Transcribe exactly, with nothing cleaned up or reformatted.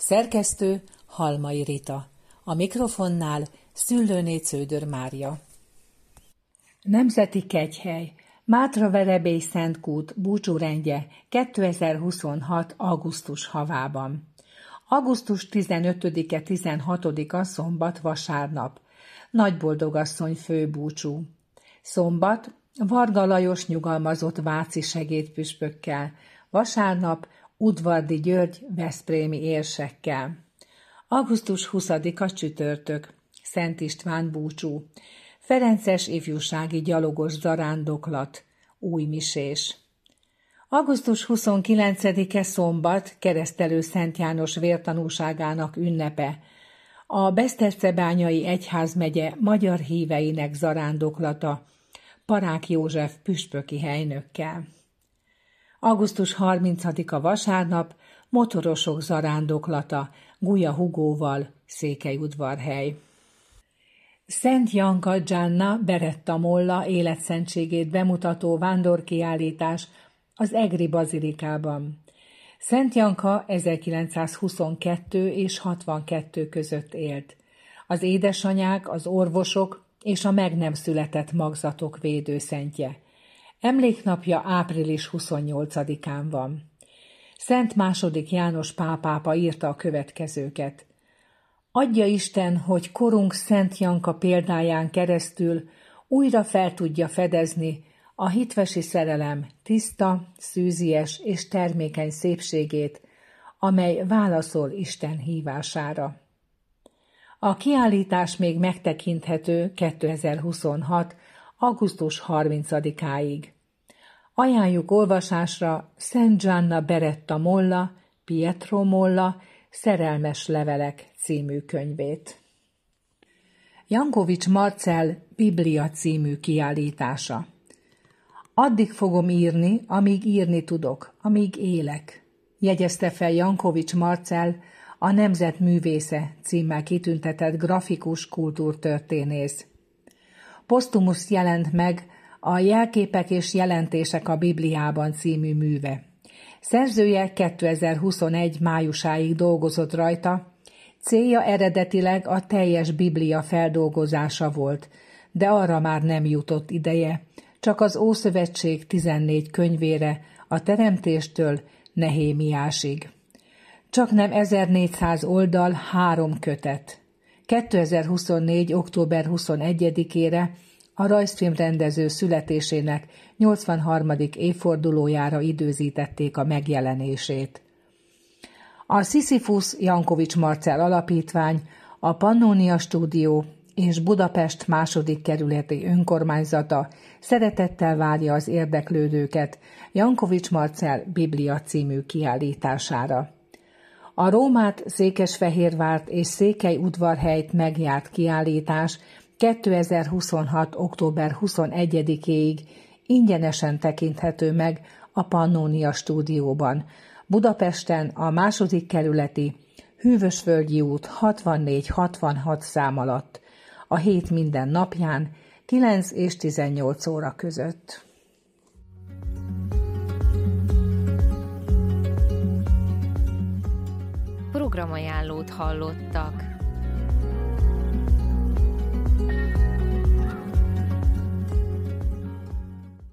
Szerkesztő Halmai Rita. A mikrofonnál Szüllőné Cződör Mária. Nemzeti Kegyhely, Mátraverebély Szentkút búcsúrendje kétezer-huszonhat. augusztus havában. augusztus tizenötödike tizenhatodika szombat vasárnap. Nagyboldogasszony főbúcsú. Szombat Varga Lajos nyugalmazott váci segédpüspökkel. Vasárnap Udvardi György veszprémi érsekkel. augusztus huszadika csütörtök. Szent István búcsú. Ferences ifjúsági gyalogos zarándoklat. Újmisés. augusztus huszonkilencedike szombat Keresztelő Szent János vértanúságának ünnepe. A Besztercebányai egyházmegye magyar híveinek zarándoklata Parák József püspöki helynökkel. augusztus harmincadika vasárnap motorosok zarándoklata Guja Hugóval, Székelyudvarhely. Szent Janka Gianna Beretta Molla életszentségét bemutató vándorkiállítás az Egri bazilikában. Szent Janka ezerkilencszázhuszonkettő és hatvankettő között élt. Az édesanyák, az orvosok és a meg nem született magzatok védőszentje. Emléknapja április huszonnyolcadikán van. Szent második János pálpápa írta a következőket. Adja Isten, hogy korunk Szent Janka példáján keresztül újra fel tudja fedezni a hitvesi szerelem tiszta, szűzies és termékeny szépségét, amely válaszol Isten hívására. A kiállítás még megtekinthető kétezer-huszonhat. augusztus harmincadikáig. Ajánljuk olvasásra Szent Gianna Beretta Molla, Pietro Molla, Szerelmes levelek című könyvét. Jankovics Marcell Biblia című kiállítása. Addig fogom írni, amíg írni tudok, amíg élek, jegyezte fel Jankovics Marcell, a Nemzet művésze címmel kitüntetett grafikus kultúrtörténész. Posztumusz jelent meg a Jelképek és jelentések a Bibliában című műve. Szerzője kétezer-huszonegy májusáig dolgozott rajta, célja eredetileg a teljes Biblia feldolgozása volt, de arra már nem jutott ideje, csak az Ószövetség tizennégy könyvére, a Teremtéstől Nehémiásig. Csaknem ezernégyszáz oldal, három kötet. kétezer-huszonnégy. október huszonegyedikére a rajzfilmrendező születésének nyolcvanharmadik évfordulójára időzítették a megjelenését. A Sisyphus Jankovics Marcell Alapítvány, a Pannónia Stúdió és Budapest második kerületi önkormányzata szeretettel várja az érdeklődőket Jankovics Marcell Biblia című kiállítására. A Rómát, Székesfehérvárt és Székelyudvarhelyt megjárt kiállítás kétezer-huszonhat. október huszonegyedikéig ingyenesen tekinthető meg a Pannónia Stúdióban, Budapesten a második kerületi Hűvösvölgyi út hatvannégy hatvanhat szám alatt, a hét minden napján kilenc és tizennyolc óra között. Programajánlót hallottak.